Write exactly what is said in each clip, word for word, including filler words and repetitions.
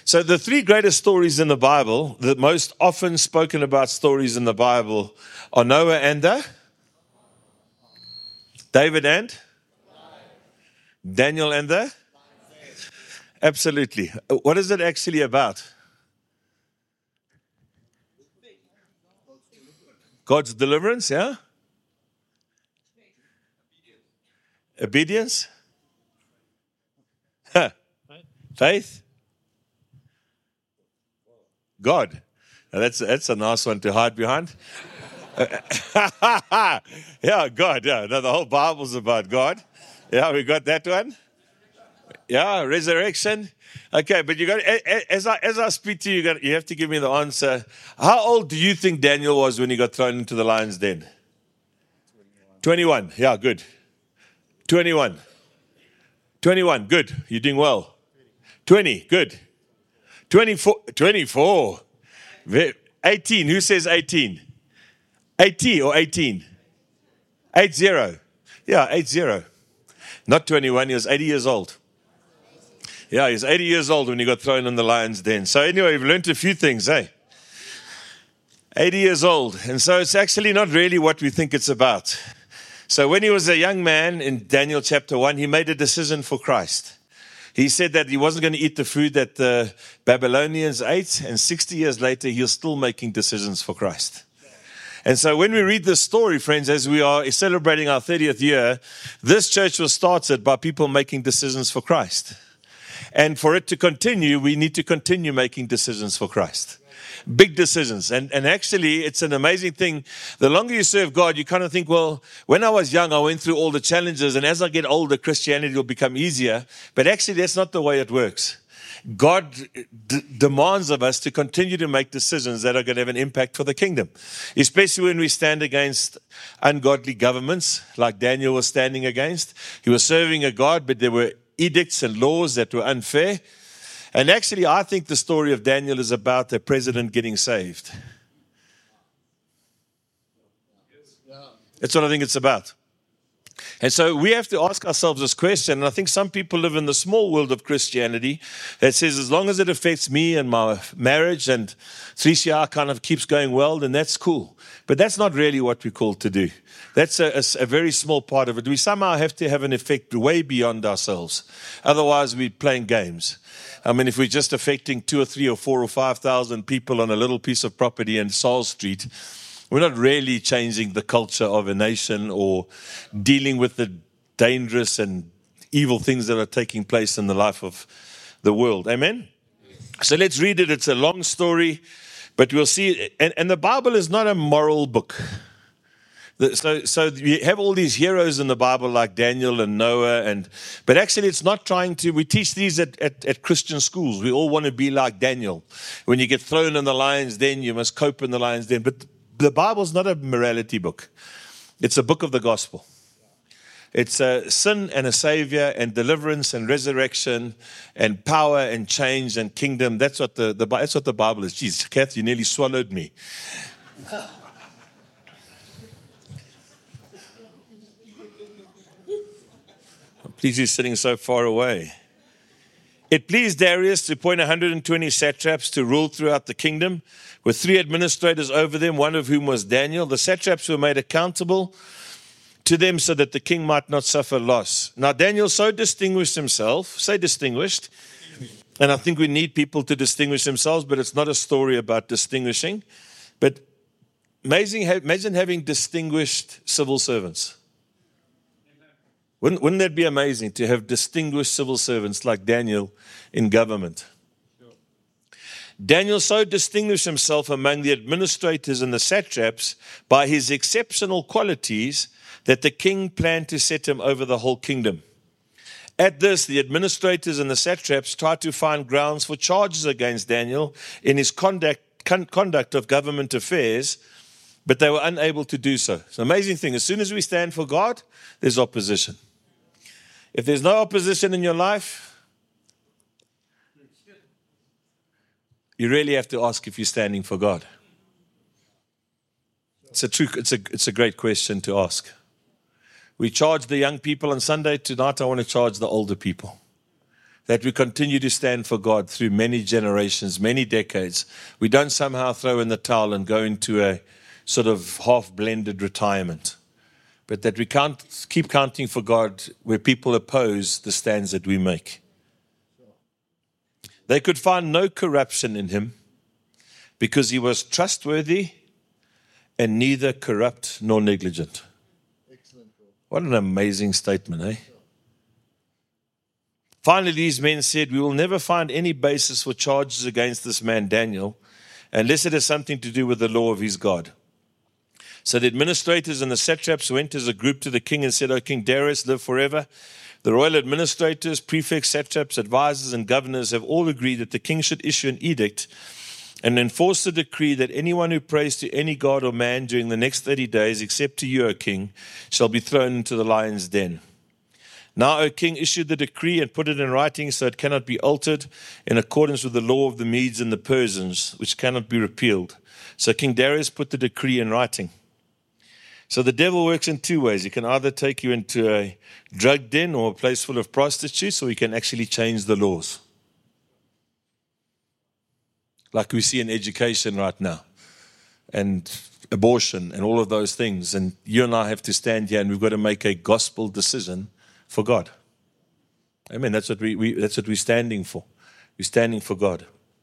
So the three greatest stories in the Bible, the most often spoken about stories in the Bible, are Noah and the David and Daniel and the Absolutely. What is it actually about? God's deliverance, yeah? Obedience? Huh. Faith? God. Now that's, that's a nice one to hide behind. Yeah, God. Yeah, no, the whole Bible's about God. Yeah, we got that one. Yeah, resurrection. Okay, but you got as I as I speak to you, you, got, you have to give me the answer. How old do you think Daniel was when he got thrown into the lion's den? twenty-one. Yeah, good. twenty-one. twenty-one. Good. You're doing well. twenty. Good. twenty-four. twenty-four. eighteen. Who says eighteen? eighty or eighteen? eight zero. Yeah, eight zero. Not twenty-one. He was eighty years old. Yeah, he's eighty years old when he got thrown in the lion's den. So anyway, we've learned a few things, eh? eighty years old. And so it's actually not really what we think it's about. So when he was a young man in Daniel chapter one, he made a decision for Christ. He said that he wasn't going to eat the food that the Babylonians ate. And sixty years later, he was still making decisions for Christ. And so when we read this story, friends, as we are celebrating our thirtieth year, this church was started by people making decisions for Christ. And for it to continue, we need to continue making decisions for Christ. Big decisions. And, and actually, it's an amazing thing. The longer you serve God, you kind of think, well, when I was young, I went through all the challenges. And as I get older, Christianity will become easier. But actually, that's not the way it works. God d- demands of us to continue to make decisions that are going to have an impact for the kingdom, especially when we stand against ungodly governments like Daniel was standing against. He was serving a God, but there were edicts and laws that were unfair. And actually, I think the story of Daniel is about the president getting saved. That's what I think it's about. And so we have to ask ourselves this question, and I think some people live in the small world of Christianity that says as long as it affects me and my marriage and three C R kind of keeps going well, then that's cool. But that's not really what we're called to do. That's a, a, a very small part of it. We somehow have to have an effect way beyond ourselves. Otherwise, we're playing games. I mean, if we're just affecting two or three or four or five thousand people on a little piece of property in Saul Street, we're not really changing the culture of a nation or dealing with the dangerous and evil things that are taking place in the life of the world. Amen? So let's read it. It's a long story, but we'll see. And, and the Bible is not a moral book. So, so you have all these heroes in the Bible like Daniel and Noah, and but actually it's not trying to, we teach these at, at, at Christian schools. We all want to be like Daniel. When you get thrown in the lion's den, you must cope in the lion's den. But the Bible's not a morality book. It's a book of the gospel. It's a sin and a savior and deliverance and resurrection and power and change and kingdom. That's what the, the that's what the Bible is. Jeez, Kath, you nearly swallowed me. Please, you're sitting so far away. It pleased Darius to appoint one hundred twenty satraps to rule throughout the kingdom, with three administrators over them, one of whom was Daniel. The satraps were made accountable to them so that the king might not suffer loss. Now, Daniel so distinguished himself, say distinguished, and I think we need people to distinguish themselves, but it's not a story about distinguishing. But amazing, imagine having distinguished civil servants. Wouldn't, wouldn't that be amazing to have distinguished civil servants like Daniel in government? Daniel so distinguished himself among the administrators and the satraps by his exceptional qualities that the king planned to set him over the whole kingdom. At this, the administrators and the satraps tried to find grounds for charges against Daniel in his conduct, con- conduct of government affairs, but they were unable to do so. It's an amazing thing. As soon as we stand for God, there's opposition. If there's no opposition in your life, you really have to ask if you're standing for God. It's a true, it's a, it's a great question to ask. We charge the young people on Sunday. Tonight I want to charge the older people. that we continue to stand for God through many generations, many decades. We don't somehow throw in the towel and go into a sort of half-blended retirement, but that we can't keep counting for God where people oppose the stands that we make. They could find no corruption in him because he was trustworthy and neither corrupt nor negligent. What an amazing statement, eh? Finally, these men said, we will never find any basis for charges against this man Daniel unless it has something to do with the law of his God. So the administrators and the satraps went as a group to the king and said, O King Darius, live forever. The royal administrators, prefects, satraps, advisors, and governors have all agreed that the king should issue an edict and enforce the decree that anyone who prays to any god or man during the next thirty days, except to you, O king, shall be thrown into the lion's den. Now, O king, issue the decree and put it in writing so it cannot be altered in accordance with the law of the Medes and the Persians, which cannot be repealed. So King Darius put the decree in writing. So the devil works in two ways. He can either take you into a drug den or a place full of prostitutes, or he can actually change the laws. Like we see in education right now, and abortion and all of those things. And you and I have to stand here and we've got to make a gospel decision for God. Amen. That's what we, we that's what we're standing for. We're standing for God.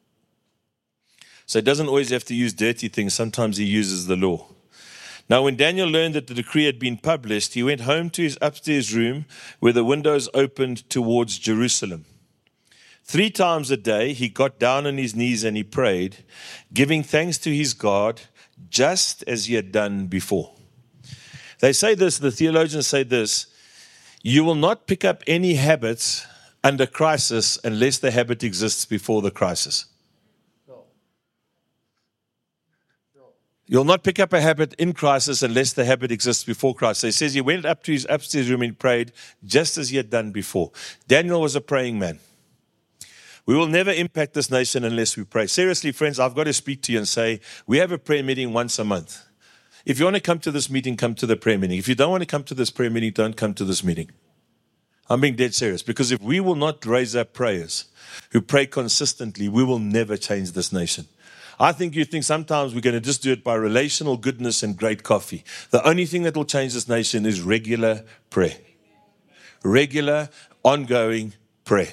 So he doesn't always have to use dirty things. Sometimes he uses the law. Now, when Daniel learned that the decree had been published, he went home to his upstairs room where the windows opened towards Jerusalem. Three times a day, he got down on his knees and he prayed, giving thanks to his God, just as he had done before. They say this, the theologians say this, you will not pick up any habits under crisis unless the habit exists before the crisis. You'll not pick up a habit in crisis unless the habit exists before crisis. So he says he went up to his upstairs room and prayed just as he had done before. Daniel was a praying man. We will never impact this nation unless we pray. Seriously, friends, I've got to speak to you and say, we have a prayer meeting once a month. If you want to come to this meeting, come to the prayer meeting. If you don't want to come to this prayer meeting, don't come to this meeting. I'm being dead serious. Because if we will not raise up prayers who pray consistently, we will never change this nation. I think you think sometimes we're going to just do it by relational goodness and great coffee. The only thing that will change this nation is regular prayer. Regular, ongoing prayer.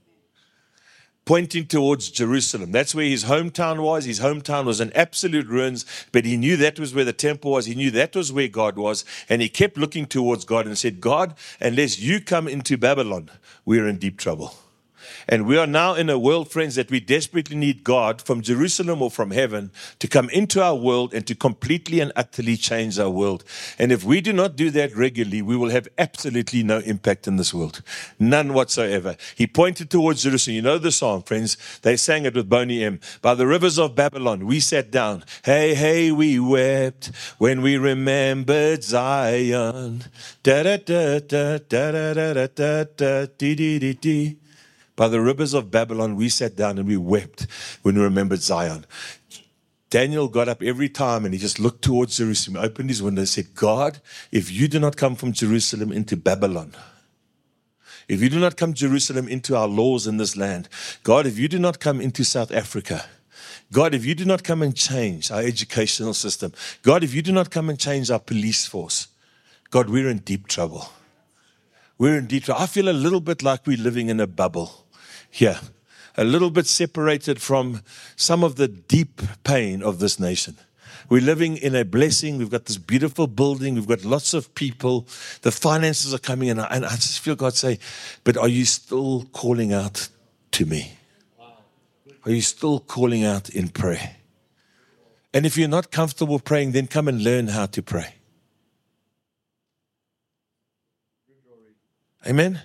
Pointing towards Jerusalem. That's where his hometown was. His hometown was in absolute ruins, but he knew that was where the temple was. He knew that was where God was, and he kept looking towards God and said, God, unless you come into Babylon, we're in deep trouble. And we are now in a world, friends, that we desperately need God from Jerusalem or from heaven to come into our world and to completely and utterly change our world. And if we do not do that regularly, we will have absolutely no impact in this world. None whatsoever. He pointed towards Jerusalem. You know the song, friends. They sang it with Boney M. By the rivers of Babylon, we sat down. Hey, hey, we wept when we remembered Zion. Da da da da da da da da da dee dee dee dee. By the rivers of Babylon, we sat down and we wept when we remembered Zion. Daniel got up every time and he just looked towards Jerusalem, opened his window and said, God, if you do not come from Jerusalem into Babylon, if you do not come Jerusalem into our laws in this land, God, if you do not come into South Africa, God, if you do not come and change our educational system, God, if you do not come and change our police force, God, we're in deep trouble. We're in deep trouble. I feel a little bit like we're living in a bubble. Here, a little bit separated from some of the deep pain of this nation. We're living in a blessing. We've got this beautiful building. We've got lots of people. The finances are coming in. And I just feel God say, but are you still calling out to me? Are you still calling out in prayer? And if you're not comfortable praying, then come and learn how to pray. Amen?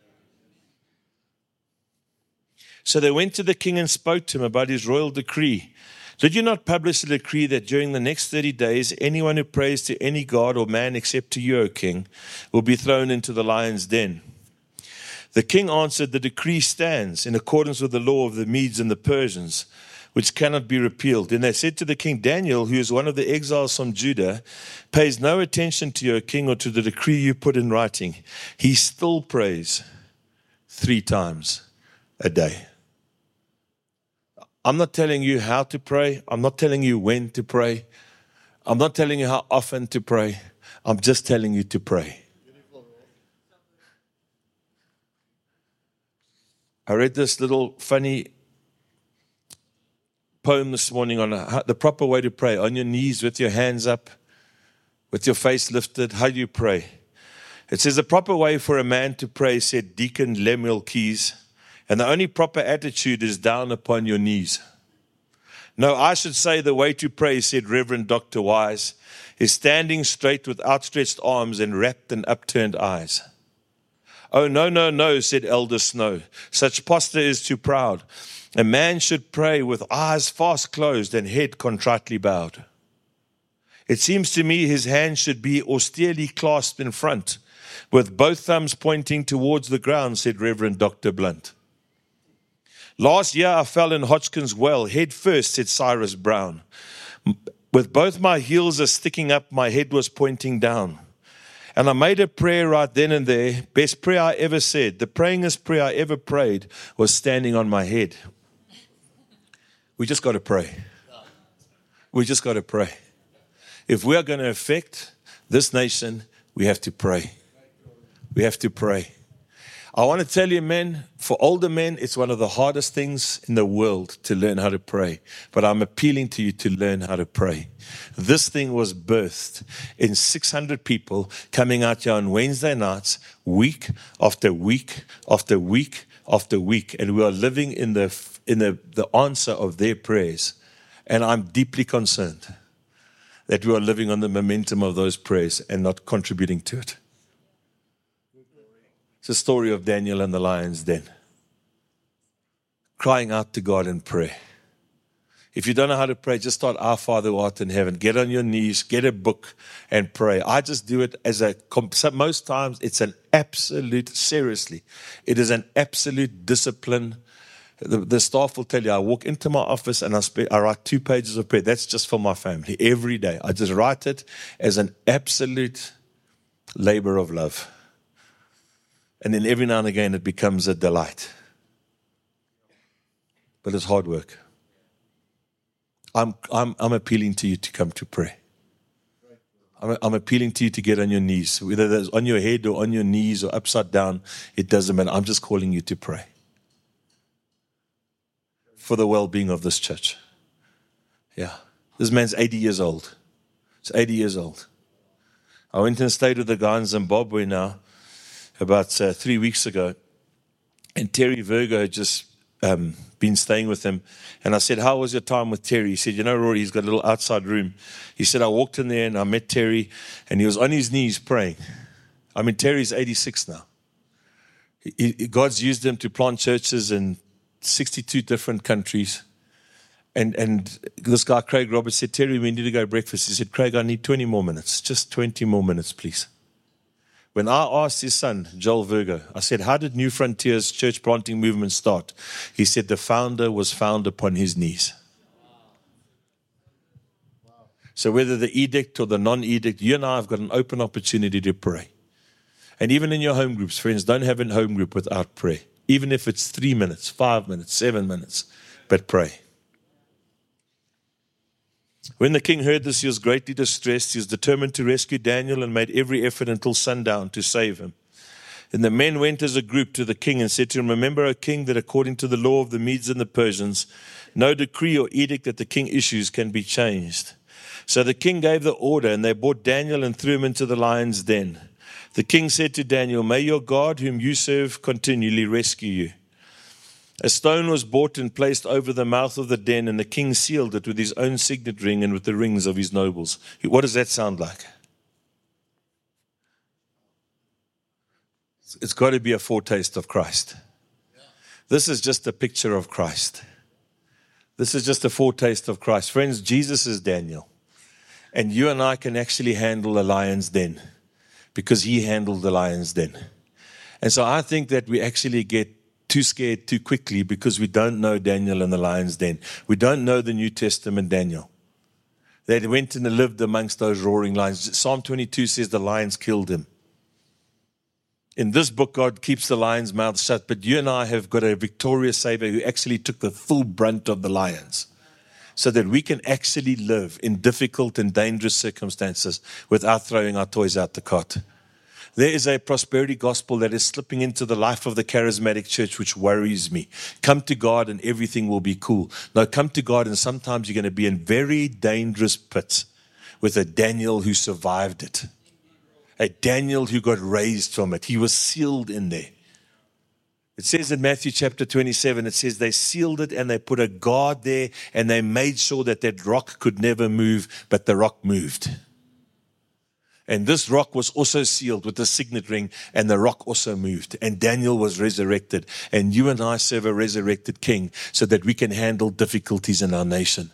So they went to the king and spoke to him about his royal decree. Did you not publish a decree that during the next thirty days, anyone who prays to any god or man except to you, O king, will be thrown into the lion's den? The king answered, the decree stands in accordance with the law of the Medes and the Persians, which cannot be repealed. And they said to the king, Daniel, who is one of the exiles from Judah, pays no attention to you, O king, or to the decree you put in writing. He still prays three times a day. I'm not telling you how to pray. I'm not telling you when to pray. I'm not telling you how often to pray. I'm just telling you to pray. I read this little funny poem this morning on how, the proper way to pray. On your knees with your hands up, with your face lifted. How do you pray? It says the proper way for a man to pray, said Deacon Lemuel Keys, and the only proper attitude is down upon your knees. No, I should say the way to pray, said Reverend Doctor Wise, is standing straight with outstretched arms and rapt and upturned eyes. Oh, no, no, no, said Elder Snow. Such posture is too proud. A man should pray with eyes fast closed and head contritely bowed. It seems to me his hand should be austerely clasped in front, with both thumbs pointing towards the ground, said Reverend Doctor Blunt. Last year I fell in Hodgkin's well, head first, said Cyrus Brown. With both my heels are sticking up, my head was pointing down. And I made a prayer right then and there, best prayer I ever said. The prayingest prayer I ever prayed was standing on my head. We just got to pray. We just got to pray. If we are going to affect this nation, we have to pray. We have to pray. I want to tell you, men, for older men, it's one of the hardest things in the world to learn how to pray. But I'm appealing to you to learn how to pray. This thing was birthed in six hundred people coming out here on Wednesday nights, week after week after week after week. And we are living in the in the, the answer of their prayers. And I'm deeply concerned that we are living on the momentum of those prayers and not contributing to it. It's the story of Daniel and the lion's den. Crying out to God in prayer. If you don't know how to pray, just start Our Father who art in heaven. Get on your knees, get a book and pray. I just do it as a, most times it's an absolute, seriously, it is an absolute discipline. The, the staff will tell you, I walk into my office and I, spe- I write two pages of prayer. That's just for my family every day. I just write it as an absolute labor of love. And then every now and again it becomes a delight. But it's hard work. I'm I'm I'm appealing to you to come to pray. I'm, I'm appealing to you to get on your knees. Whether that's on your head or on your knees or upside down, it doesn't matter. I'm just calling you to pray. For the well-being of this church. Yeah. This man's eighty years old. He's eighty years old. I went and stayed with a guy in Zimbabwe now. About uh, three weeks ago, and Terry Virgo had just um, been staying with him. And I said, how was your time with Terry? He said, you know, Rory, he's got a little outside room. He said, I walked in there and I met Terry, and he was on his knees praying. I mean, Terry's eighty-six now. He, he, God's used him to plant churches in sixty-two different countries. And and this guy, Craig Roberts, said, Terry, we need to go breakfast. He said, Craig, I need twenty more minutes. Just twenty more minutes, please. When I asked his son, Joel Virgo, I said, how did New Frontiers church planting movement start? He said, the founder was found upon his knees. So whether the edict or the non-edict, you and I have got an open opportunity to pray. And even in your home groups, friends, don't have a home group without prayer. Even if it's three minutes, five minutes, seven minutes, but pray. When the king heard this, he was greatly distressed. He was determined to rescue Daniel and made every effort until sundown to save him. And the men went as a group to the king and said to him, remember, O king, that according to the law of the Medes and the Persians, no decree or edict that the king issues can be changed. So the king gave the order, and they brought Daniel and threw him into the lion's den. The king said to Daniel, may your God, whom you serve, continually rescue you. A stone was brought and placed over the mouth of the den, and the king sealed it with his own signet ring and with the rings of his nobles. What does that sound like? It's got to be a foretaste of Christ. This is just a picture of Christ. This is just a foretaste of Christ. Friends, Jesus is Daniel. And you and I can actually handle a lion's den because he handled the lion's den. And so I think that we actually get too scared too quickly because we don't know Daniel and the lion's den. We don't know the New Testament Daniel. They went and lived amongst those roaring lions. Psalm twenty-two says the lions killed him. In this book, God keeps the lion's mouth shut, but you and I have got a victorious Savior who actually took the full brunt of the lions so that we can actually live in difficult and dangerous circumstances without throwing our toys out the cot. There is a prosperity gospel that is slipping into the life of the charismatic church, which worries me. Come to God and everything will be cool. No, come to God and sometimes you're going to be in very dangerous pits with a Daniel who survived it. A Daniel who got raised from it. He was sealed in there. It says in Matthew chapter twenty-seven, it says they sealed it and they put a guard there and they made sure that that rock could never move, but the rock moved. And this rock was also sealed with a signet ring and the rock also moved. And Daniel was resurrected. And you and I serve a resurrected king so that we can handle difficulties in our nation.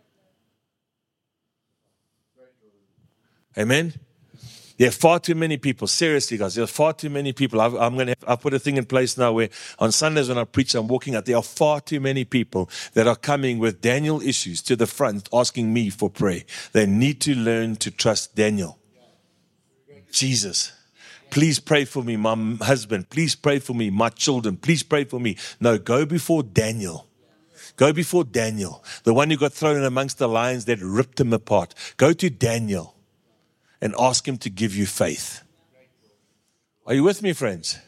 Amen? There are far too many people. Seriously, guys, there are far too many people. I've, I'm going to. I've put a thing in place now where on Sundays when I preach, I'm walking out. There are far too many people that are coming with Daniel issues to the front, asking me for prayer. They need to learn to trust Daniel. Jesus, please pray for me, my husband. Please pray for me, my children. Please pray for me. No, go before Daniel. Go before Daniel, the one who got thrown amongst the lions that ripped him apart. Go to Daniel and ask him to give you faith. Are you with me, friends?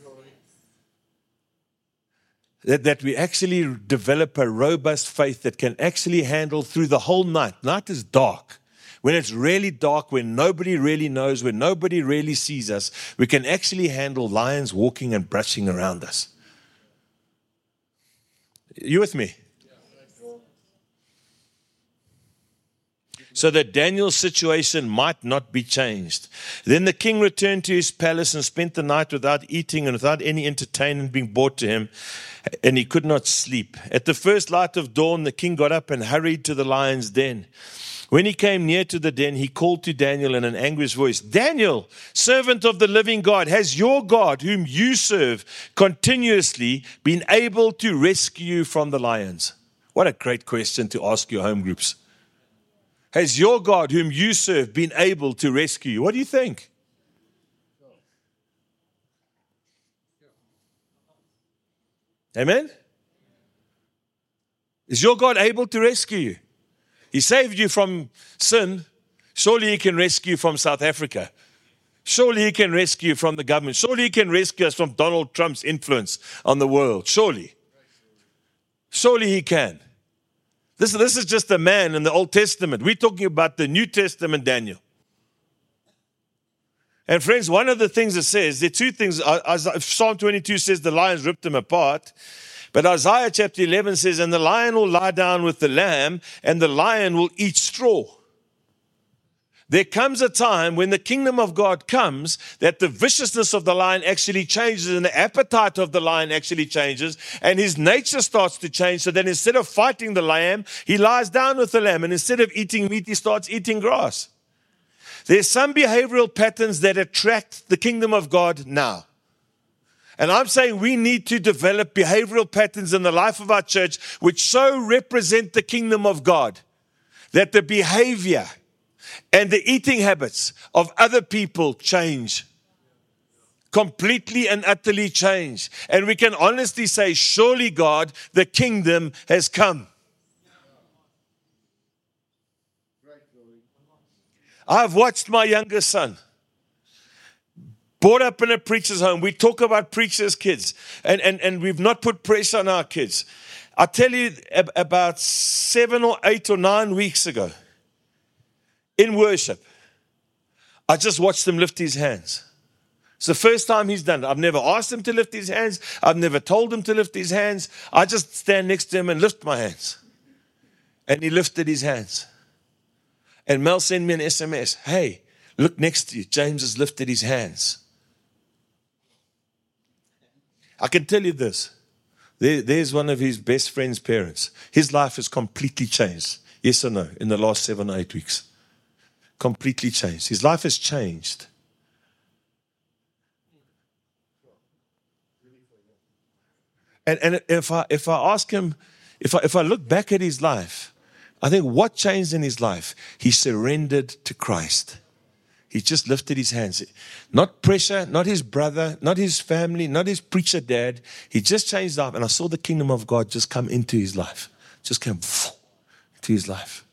That, that we actually develop a robust faith that can actually handle through the whole night. Night is dark. When it's really dark, when nobody really knows, when nobody really sees us, we can actually handle lions walking and brushing around us. You with me? So that Daniel's situation might not be changed. Then the king returned to his palace and spent the night without eating and without any entertainment being brought to him, and he could not sleep. At the first light of dawn, the king got up and hurried to the lion's den. When he came near to the den, he called to Daniel in an anguished voice, Daniel, servant of the living God, has your God, whom you serve continuously, been able to rescue you from the lions? What a great question to ask your home groups. Has your God, whom you serve, been able to rescue you? What do you think? Amen? Is your God able to rescue you? He saved you from sin. Surely he can rescue you from South Africa. Surely he can rescue you from the government. Surely he can rescue us from Donald Trump's influence on the world. Surely. Surely he can. This, this is just a man in the Old Testament. We're talking about the New Testament Daniel. And friends, one of the things it says, there are two things. Psalm twenty-two says the lions ripped him apart. But Isaiah chapter eleven says, and the lion will lie down with the lamb, and the lion will eat straw. There comes a time when the kingdom of God comes that the viciousness of the lion actually changes and the appetite of the lion actually changes and his nature starts to change. So then instead of fighting the lamb, he lies down with the lamb, and instead of eating meat, he starts eating grass. There's some behavioral patterns that attract the kingdom of God now. And I'm saying we need to develop behavioral patterns in the life of our church which so represent the kingdom of God that the behavior and the eating habits of other people change. Completely and utterly change. And we can honestly say, surely God, the kingdom has come. I've watched my youngest son brought up in a preacher's home. We talk about preachers' kids, and, and, and we've not put pressure on our kids. I tell you, about seven or eight or nine weeks ago, in worship, I just watched him lift his hands. It's the first time he's done it. I've never asked him to lift his hands. I've never told him to lift his hands. I just stand next to him and lift my hands. And he lifted his hands. And Mel sent me an S M S. Hey, look next to you. James has lifted his hands. I can tell you this. There, there's one of his best friend's parents. His life has completely changed. Yes or no? In the last seven or eight weeks. Completely changed. His life has changed. And, and if I if I ask him, if I if I look back at his life, I think what changed in his life? He surrendered to Christ. He just lifted his hands. Not pressure, not his brother, not his family, not his preacher dad. He just changed life. And I saw the kingdom of God just come into his life. Just came into his life.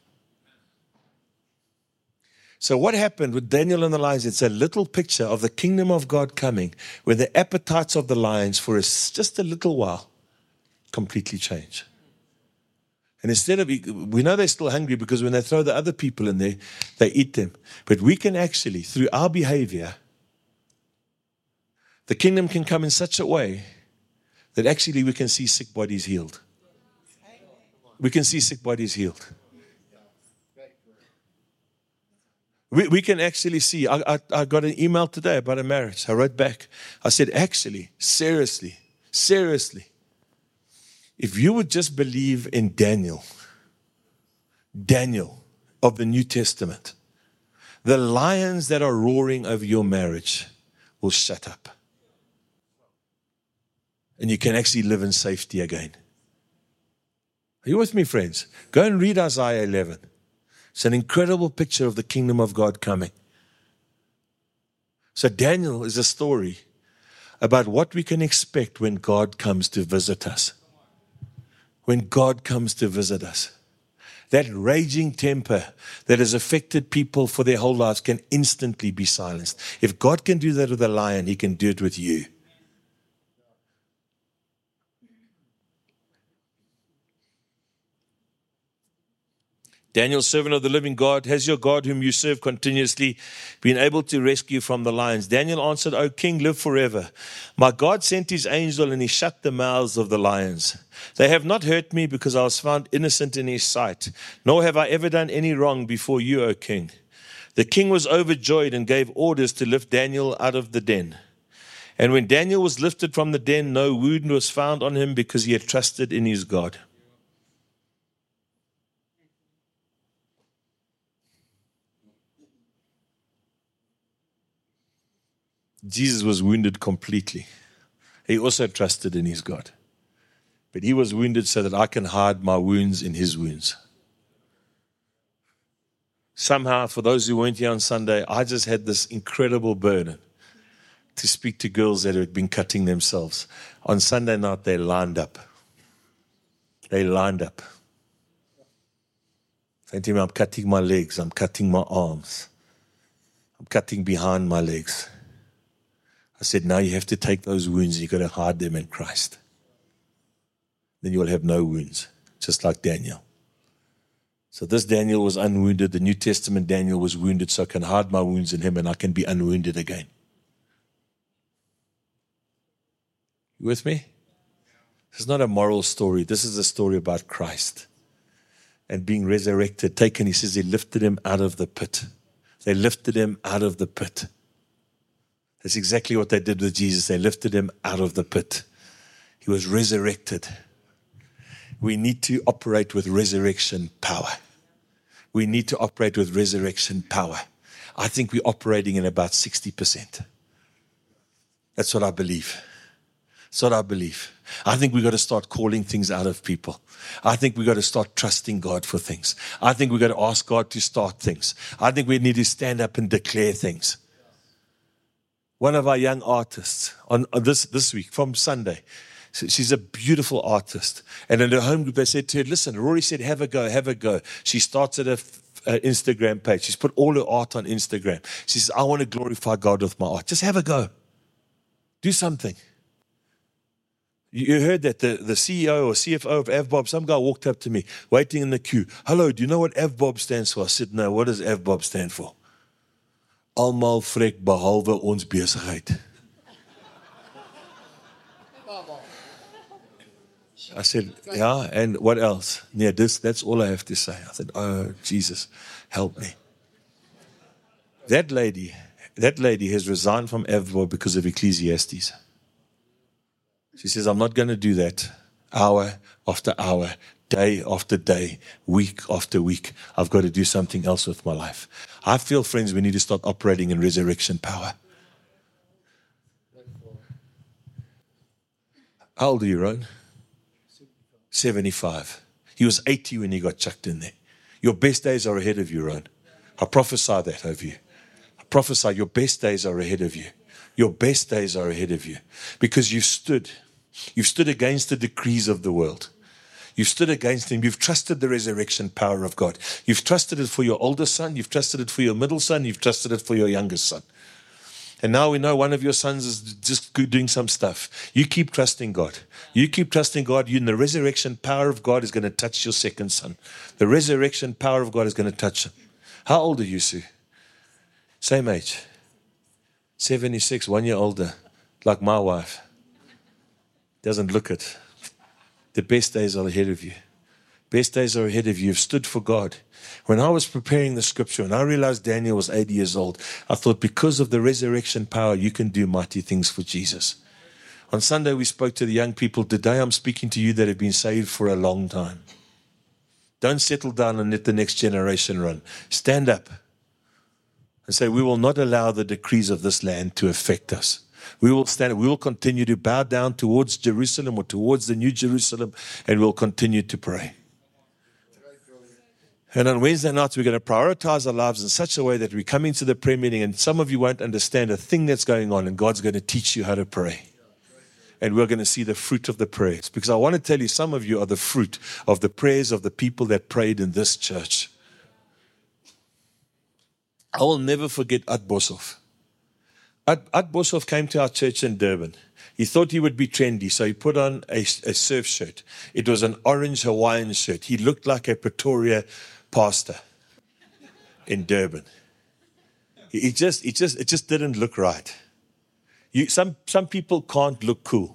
So what happened with Daniel and the lions? It's a little picture of the kingdom of God coming, where the appetites of the lions for us just a little while completely change. And instead of, we know they're still hungry because when they throw the other people in there, they eat them. But we can actually, through our behavior, the kingdom can come in such a way that actually we can see sick bodies healed. We can see sick bodies healed. We, we can actually see, I, I, I got an email today about a marriage. I wrote back. I said, actually, seriously, seriously, if you would just believe in Daniel, Daniel of the New Testament, the lions that are roaring over your marriage will shut up. And you can actually live in safety again. Are you with me, friends? Go and read Isaiah eleven. It's an incredible picture of the kingdom of God coming. So Daniel is a story about what we can expect when God comes to visit us. When God comes to visit us. That raging temper that has affected people for their whole lives can instantly be silenced. If God can do that with a lion, He can do it with you. Daniel, servant of the living God, has your God whom you serve continuously been able to rescue from the lions? Daniel answered, O king, live forever. My God sent his angel and he shut the mouths of the lions. They have not hurt me because I was found innocent in his sight, nor have I ever done any wrong before you, O king. The king was overjoyed and gave orders to lift Daniel out of the den. And when Daniel was lifted from the den, no wound was found on him because he had trusted in his God. Jesus was wounded completely. He also trusted in his God. But he was wounded so that I can hide my wounds in his wounds. Somehow, for those who weren't here on Sunday, I just had this incredible burden to speak to girls that had been cutting themselves. On Sunday night, they lined up. They lined up. Saying to me, I'm cutting my legs, I'm cutting my arms. I'm cutting behind my legs. I said, now you have to take those wounds and you've got to hide them in Christ. Then you will have no wounds, just like Daniel. So this Daniel was unwounded. The New Testament Daniel was wounded, so I can hide my wounds in him and I can be unwounded again. You with me? This is not a moral story. This is a story about Christ and being resurrected. Taken, he says, they lifted him out of the pit. They lifted him out of the pit. That's exactly what they did with Jesus. They lifted him out of the pit. He was resurrected. We need to operate with resurrection power. We need to operate with resurrection power. I think we're operating in about sixty percent. That's what I believe. That's what I believe. I think we've got to start calling things out of people. I think we've got to start trusting God for things. I think we've got to ask God to start things. I think we need to stand up and declare things. One of our young artists on, on this, this week, from Sunday, she's a beautiful artist. And in her home group, they said to her, listen, Rory said, have a go, have a go. She started a, a Instagram page. She's put all her art on Instagram. She says, I want to glorify God with my art. Just have a go. Do something. You heard that the, the C E O or C F O of AvBob, some guy walked up to me, waiting in the queue. Hello, do you know what AvBob stands for? I said, no, what does AvBob stand for? Almal vrek behalwe ons besigheid. I said, yeah, and what else? Yeah, this, that's all I have to say. I said, oh, Jesus, help me. That lady, that lady has resigned from AvBob because of Ecclesiastes. She says, I'm not going to do that hour after hour, day after day, week after week. I've got to do something else with my life. I feel, friends, we need to start operating in resurrection power. How old are you, Ron? seventy-five. He was eighty when he got chucked in there. Your best days are ahead of you, Ron. I prophesy that over you. I prophesy, your best days are ahead of you. Your best days are ahead of you because you've stood. You've stood against the decrees of the world. You've stood against him. You've trusted the resurrection power of God. You've trusted it for your older son. You've trusted it for your middle son. You've trusted it for your youngest son. And now we know one of your sons is just doing some stuff. You keep trusting God. You keep trusting God. You, and the resurrection power of God is going to touch your second son. The resurrection power of God is going to touch him. How old are you, Sue? Same age. seventy-six, one year older. Like my wife. Doesn't look it. The best days are ahead of you. Best days are ahead of you. You've stood for God. When I was preparing the scripture and I realized Daniel was eighty years old, I thought because of the resurrection power, you can do mighty things for Jesus. On Sunday, we spoke to the young people. Today, I'm speaking to you that have been saved for a long time. Don't settle down and let the next generation run. Stand up and say, we will not allow the decrees of this land to affect us. We will stand, we will continue to bow down towards Jerusalem or towards the New Jerusalem, and we'll continue to pray. And on Wednesday nights, we're going to prioritize our lives in such a way that we come into the prayer meeting and some of you won't understand a thing that's going on, and God's going to teach you how to pray. And we're going to see the fruit of the prayers. Because I want to tell you, some of you are the fruit of the prayers of the people that prayed in this church. I will never forget Ad Boshoff. Ad, Ad Boshoff came to our church in Durban. He thought he would be trendy, so he put on a, a surf shirt. It was an orange Hawaiian shirt. He looked like a Pretoria pastor in Durban. He, he just, he just, it just didn't look right. You, some, some people can't look cool.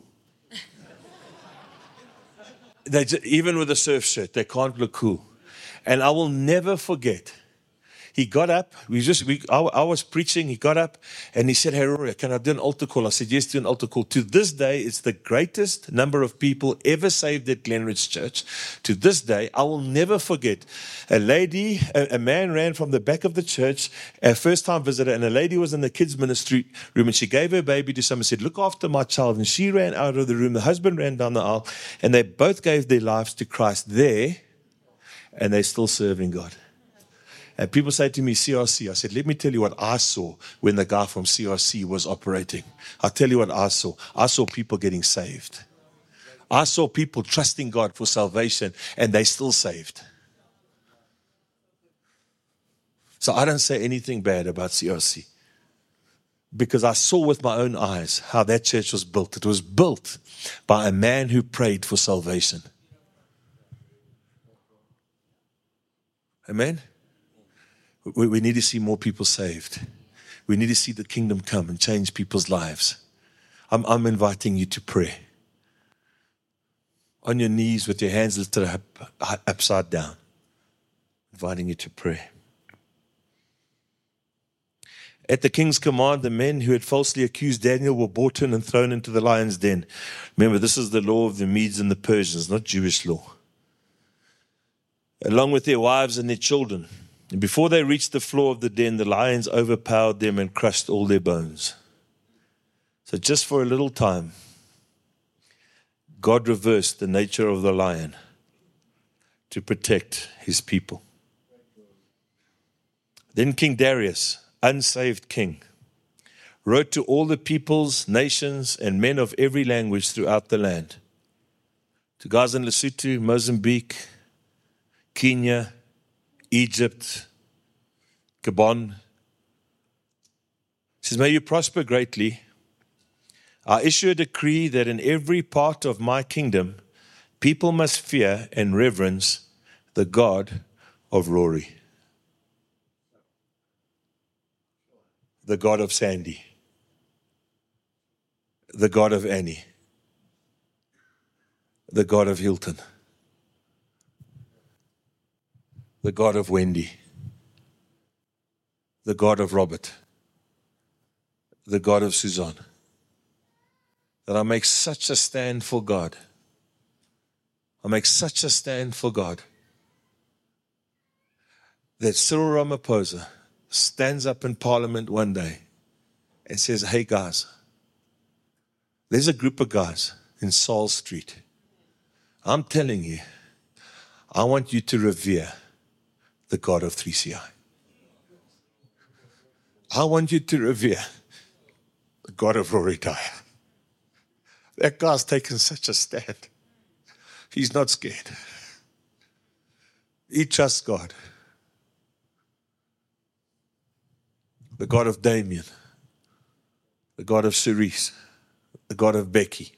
They just, even with a surf shirt, they can't look cool. And I will never forget. He got up, we just, we, I, I was preaching, he got up and he said, hey, Rory, can I do an altar call? I said, yes, do an altar call. To this day, it's the greatest number of people ever saved at Glenridge Church. To this day, I will never forget a lady, a, a man ran from the back of the church, a first-time visitor, and a lady was in the kids' ministry room, and she gave her baby to someone, said, look after my child. And she ran out of the room, the husband ran down the aisle, and they both gave their lives to Christ there, and they're still serving God. And people say to me, C R C. I said, let me tell you what I saw when the guy from C R C was operating. I'll tell you what I saw. I saw people getting saved. I saw people trusting God for salvation, and they still saved. So I don't say anything bad about C R C. Because I saw with my own eyes how that church was built. It was built by a man who prayed for salvation. Amen? We, we need to see more people saved. We need to see the kingdom come and change people's lives. I'm, I'm inviting you to pray. On your knees with your hands lifted up, upside down. Inviting you to pray. At the king's command, the men who had falsely accused Daniel were brought in and thrown into the lion's den. Remember, this is the law of the Medes and the Persians, not Jewish law. Along with their wives and their children. And before they reached the floor of the den, the lions overpowered them and crushed all their bones. So just for a little time, God reversed the nature of the lion to protect his people. Then King Darius, unsaved king, wrote to all the peoples, nations, and men of every language throughout the land. To guys in Lesotho, Mozambique, Kenya, Egypt, Gabon. He says, may you prosper greatly. I issue a decree that in every part of my kingdom, people must fear and reverence the God of Rory. The God of Sandy. The God of Annie. The God of Hilton. The God of Wendy. The God of Robert. The God of Suzanne. That I make such a stand for God. I make such a stand for God. That Cyril Ramaphosa stands up in Parliament one day and says, hey guys, there's a group of guys in Saul Street. I'm telling you, I want you to revere the God of three C I. I want you to revere the God of Rory Dyer. That guy's taken such a stand. He's not scared. He trusts God. The God of Damien, the God of Cerise, the God of Becky.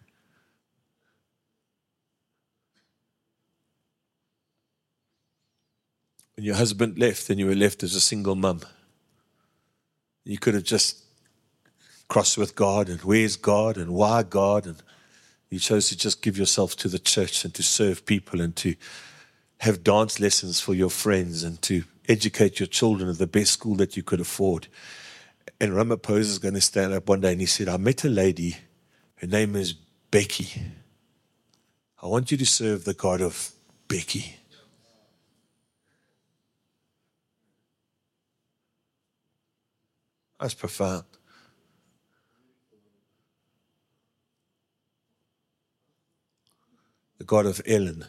When your husband left and you were left as a single mum, you could have just crossed with God and where's God and why God, and you chose to just give yourself to the church and to serve people and to have dance lessons for your friends and to educate your children at the best school that you could afford. And Ramaphosa is going to stand up one day and he said, I met a lady, her name is Becky. I want you to serve the God of Becky. That's profound. The God of Ellen,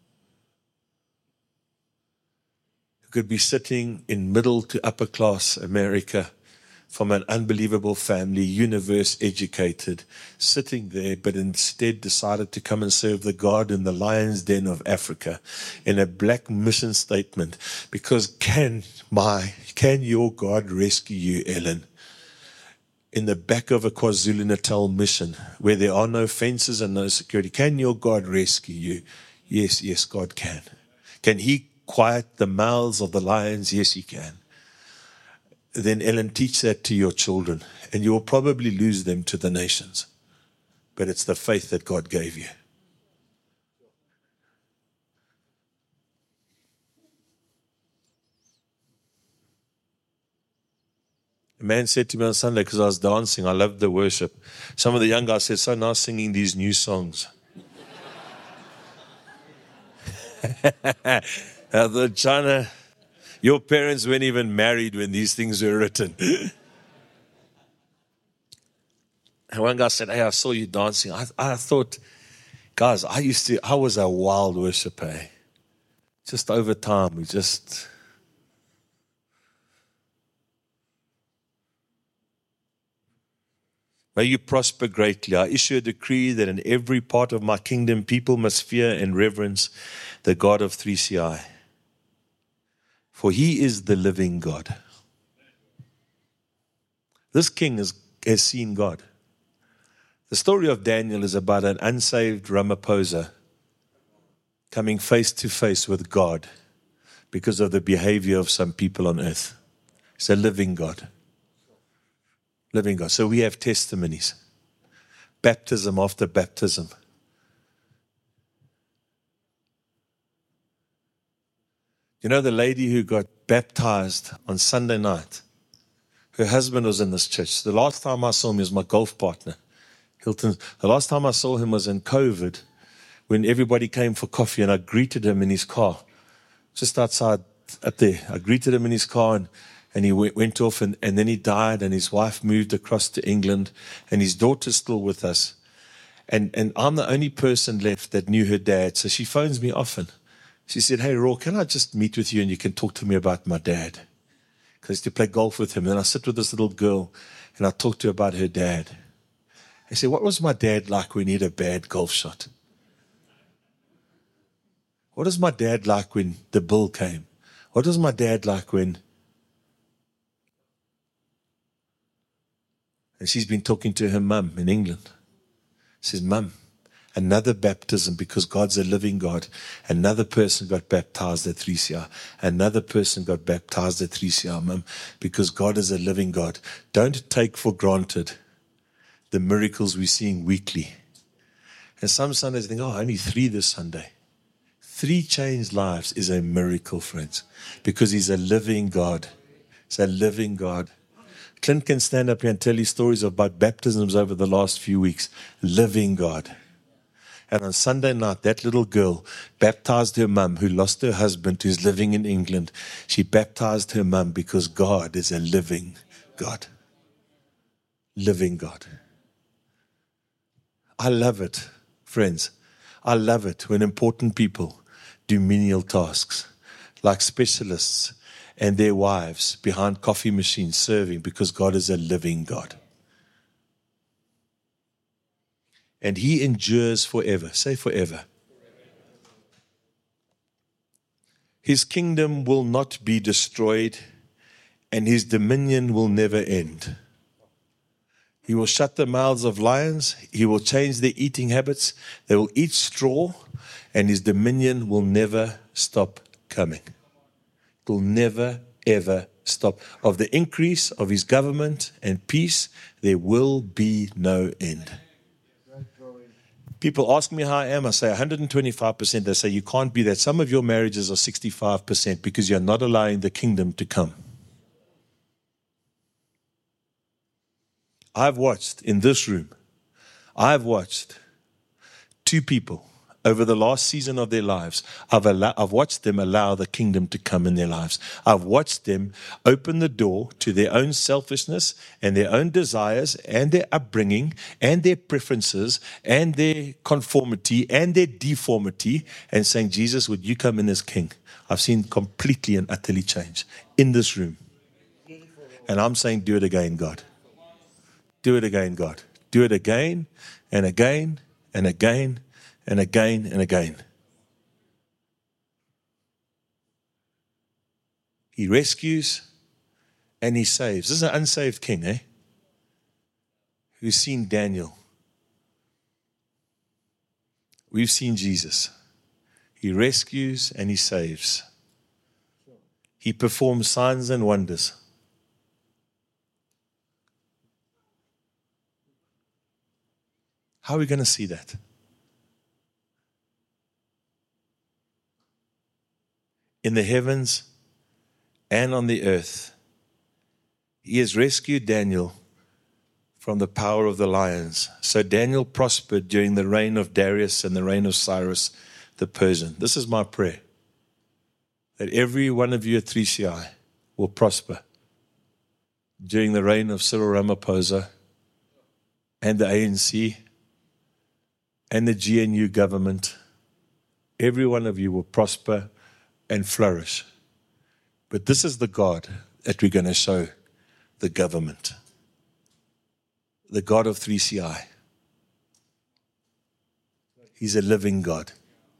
who could be sitting in middle to upper class America from an unbelievable family, universe educated, sitting there, but instead decided to come and serve the God in the lion's den of Africa in a black mission statement. Because can my, can your God rescue you, Ellen? In the back of a KwaZulu-Natal mission where there are no fences and no security. Can your God rescue you? Yes, yes, God can. Can he quiet the mouths of the lions? Yes, he can. Then Ellen, teach that to your children and you will probably lose them to the nations. But it's the faith that God gave you. A man said to me on Sunday, because I was dancing, I loved the worship. Some of the young guys said, so nice singing these new songs. I thought, China, your parents weren't even married when these things were written. And one guy said, hey, I saw you dancing. I, I thought, guys, I used to, I was a wild worshiper. Just over time, we just... May you prosper greatly. I issue a decree that in every part of my kingdom, people must fear and reverence the God of three C I. For he is the living God. This king has, has seen God. The story of Daniel is about an unsaved Ramaphosa coming face to face with God because of the behavior of some people on earth. It's a living God. Living God. So we have testimonies. Baptism after baptism. You know the lady who got baptized on Sunday night? Her husband was in this church. The last time I saw him, he was my golf partner. Hilton. The last time I saw him was in COVID when everybody came for coffee and I greeted him in his car. Just outside up there. I greeted him in his car and And he went off and, and then he died and his wife moved across to England and his daughter's still with us. And, and I'm the only person left that knew her dad. So she phones me often. She said, hey, Raw, can I just meet with you and you can talk to me about my dad? Because I used to play golf with him. And I sit with this little girl and I talk to her about her dad. I said, what was my dad like when he had a bad golf shot? What was my dad like when the bill came? What was my dad like when... And she's been talking to her mum in England. She says, Mum, another baptism because God's a living God. Another person got baptized at three C I. Another person got baptized at three C I, Mum, because God is a living God. Don't take for granted the miracles we're seeing weekly. And some Sundays think, oh, only three this Sunday. Three changed lives is a miracle, friends, because he's a living God. He's a living God. Clint can stand up here and tell you stories about baptisms over the last few weeks. Living God. And on Sunday night, that little girl baptized her mum who lost her husband who's living in England. She baptized her mum because God is a living God. Living God. I love it, friends. I love it when important people do menial tasks. like specialists and their wives behind coffee machines serving, because God is a living God. And he endures forever. Say forever. His kingdom will not be destroyed, and his dominion will never end. He will shut the mouths of lions. He will change their eating habits. They will eat straw, and his dominion will never stop coming. It will never, ever stop. Of the increase of his government and peace, there will be no end. People ask me how I am. I say one hundred twenty-five percent. They say you can't be that. Some of your marriages are sixty-five percent because you're not allowing the kingdom to come. I've watched in this room, I've watched two people over the last season of their lives. I've, allow, I've watched them allow the kingdom to come in their lives. I've watched them open the door to their own selfishness and their own desires and their upbringing and their preferences and their conformity and their deformity, and saying, Jesus, would you come in as king? I've seen completely and utterly change in this room. And I'm saying, do it again, God. Do it again, God. Do it again and again and again and again and again. He rescues and he saves. This is an unsaved king, eh? Who's seen Daniel. We've seen Jesus. He rescues and he saves. He performs signs and wonders. How are we going to see that? In the heavens and on the earth, he has rescued Daniel from the power of the lions. So Daniel prospered during the reign of Darius and the reign of Cyrus the Persian. This is my prayer, that every one of you at three C I will prosper during the reign of Cyril Ramaphosa and the A N C and the G N U government. Every one of you will prosper and flourish. But this is the God that we're going to show the government. The God of three C I. He's a living God.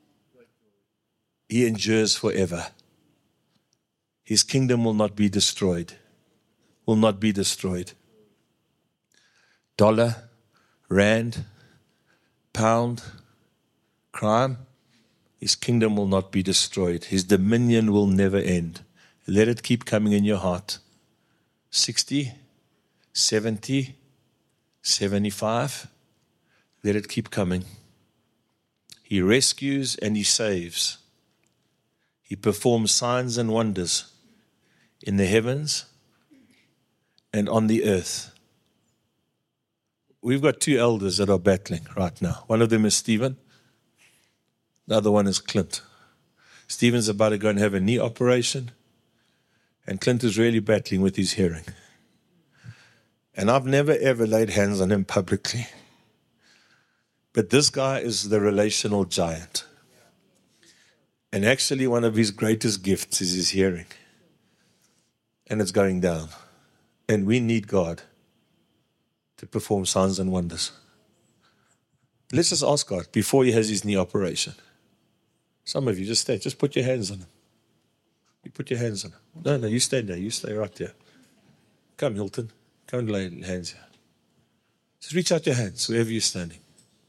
He endures forever. His kingdom will not be destroyed. Will not be destroyed. Dollar, rand, pound, crime, his kingdom will not be destroyed. His dominion will never end. Let it keep coming in your heart. sixty, seventy, seventy-five. Let it keep coming. He rescues and he saves. He performs signs and wonders in the heavens and on the earth. We've got two elders that are battling right now. One of them is Stephen. The other one is Clint. Stephen's about to go and have a knee operation, and Clint is really battling with his hearing. And I've never ever laid hands on him publicly. But this guy is the relational giant. And actually one of his greatest gifts is his hearing. And it's going down. And we need God to perform signs and wonders. Let's just ask God before he has his knee operation. Some of you just stay, just put your hands on him. You put your hands on him. No, no, you stay there. You stay right there. Come, Hilton. Come and lay hands here. Just reach out your hands wherever you're standing.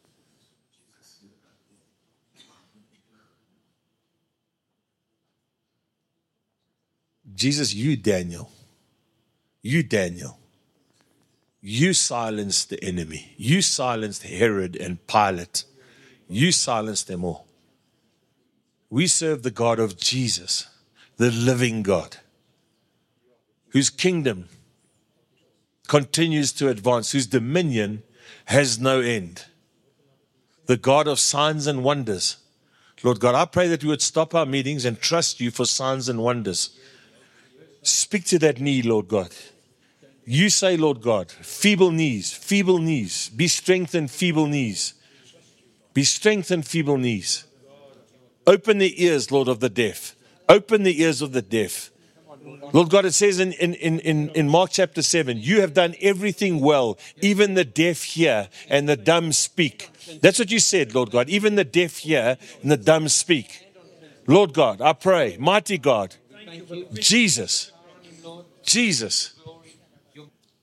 Jesus, you, Daniel. You, Daniel. You silenced the enemy. You silenced Herod and Pilate. You silenced them all. We serve the God of Jesus, the living God, whose kingdom continues to advance, whose dominion has no end. The God of signs and wonders. Lord God, I pray that we would stop our meetings and trust you for signs and wonders. Speak to that knee, Lord God. You say, Lord God, feeble knees, feeble knees, be strengthened, feeble knees. Be strengthened, feeble knees. Open the ears, Lord, of the deaf. Open the ears of the deaf. Lord God, it says in, in, in, in Mark chapter seven, you have done everything well. Even the deaf hear and the dumb speak. That's what you said, Lord God. Even the deaf hear and the dumb speak. Lord God, I pray, mighty God, Jesus, Jesus. Do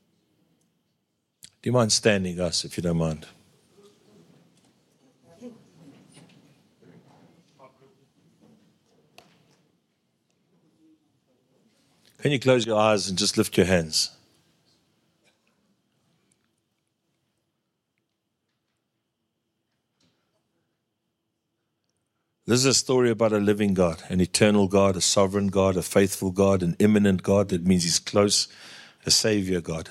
you mind standing, us, if you don't mind? Can you close your eyes and just lift your hands? This is a story about a living God, an eternal God, a sovereign God, a faithful God, an imminent God. That means he's close, a savior God.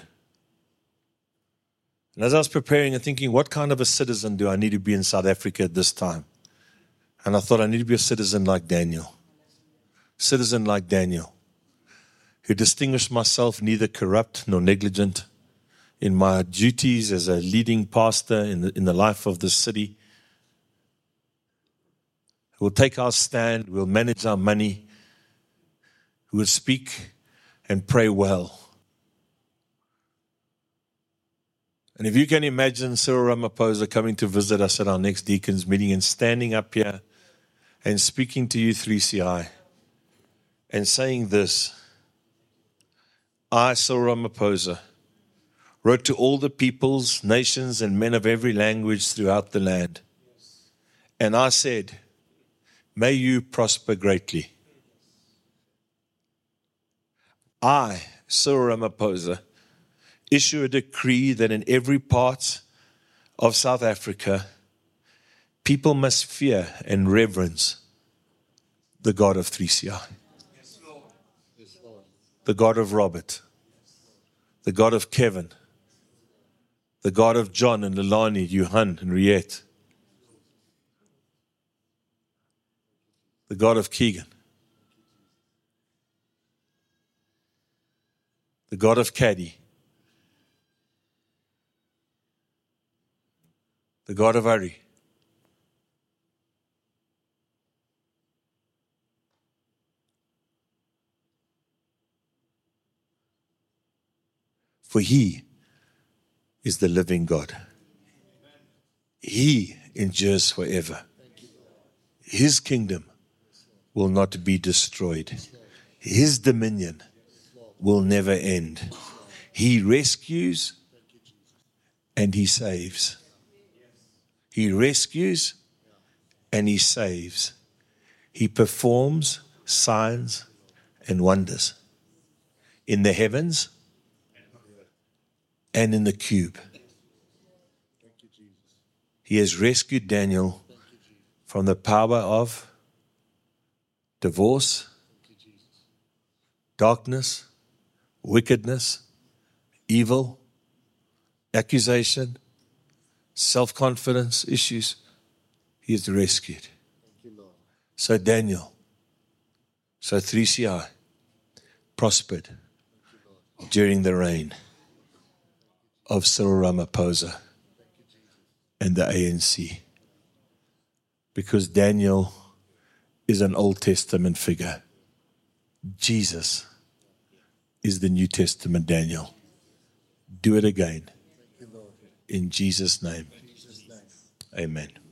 And as I was preparing and thinking, what kind of a citizen do I need to be in South Africa at this time? And I thought I need to be a citizen like Daniel. Citizen like Daniel, who distinguished myself neither corrupt nor negligent in my duties as a leading pastor in the, in the life of this city. We'll take our stand, we'll manage our money, we'll speak and pray well. And if you can imagine Cyril Ramaphosa coming to visit us at our next deacons meeting and standing up here and speaking to you three C I and saying this, I, Cyril Ramaphosa, wrote to all the peoples, nations, and men of every language throughout the land. And I said, may you prosper greatly. I, Cyril Ramaphosa, issue a decree that in every part of South Africa, people must fear and reverence the God of three C I. The God of Robert, the God of Kevin, the God of John and Lilani, Johan and Riet, the God of Keegan, the God of Caddy, the God of Ari, for he is the living God. He endures forever. His kingdom will not be destroyed. His dominion will never end. He rescues and he saves. He rescues and he saves. He performs signs and wonders in the heavens and in the cube. He has rescued Daniel from the power of divorce, darkness, wickedness, evil, accusation, self-confidence issues. He is rescued. So Daniel, so three C I prospered during the reign of Cyril Ramaphosa and the A N C. Because Daniel is an Old Testament figure. Jesus is the New Testament Daniel. Do it again. In Jesus' name. Amen.